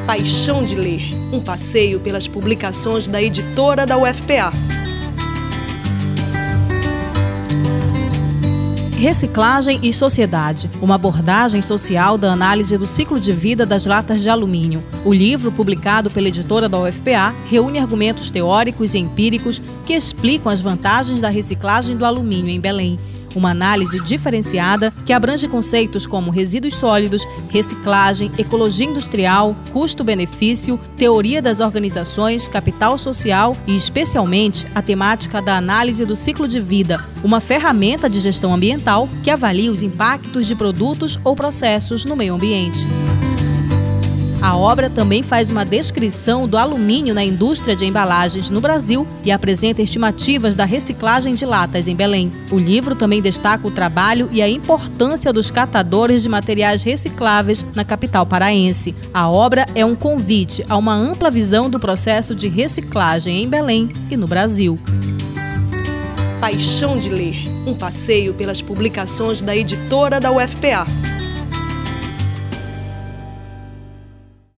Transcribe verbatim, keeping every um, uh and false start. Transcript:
Paixão de Ler, um passeio pelas publicações da editora da U F P A. Reciclagem e sociedade, uma abordagem social da análise do ciclo de vida das latas de alumínio. O livro, publicado pela editora da U F P A, reúne argumentos teóricos e empíricos que explicam as vantagens da reciclagem do alumínio em Belém. Uma análise diferenciada que abrange conceitos como resíduos sólidos, reciclagem, ecologia industrial, custo-benefício, teoria das organizações, capital social e, especialmente, a temática da análise do ciclo de vida, uma ferramenta de gestão ambiental que avalia os impactos de produtos ou processos no meio ambiente. A obra também faz uma descrição do alumínio na indústria de embalagens no Brasil e apresenta estimativas da reciclagem de latas em Belém. O livro também destaca o trabalho e a importância dos catadores de materiais recicláveis na capital paraense. A obra é um convite a uma ampla visão do processo de reciclagem em Belém e no Brasil. Paixão de Ler, um passeio pelas publicações da editora da U F P A.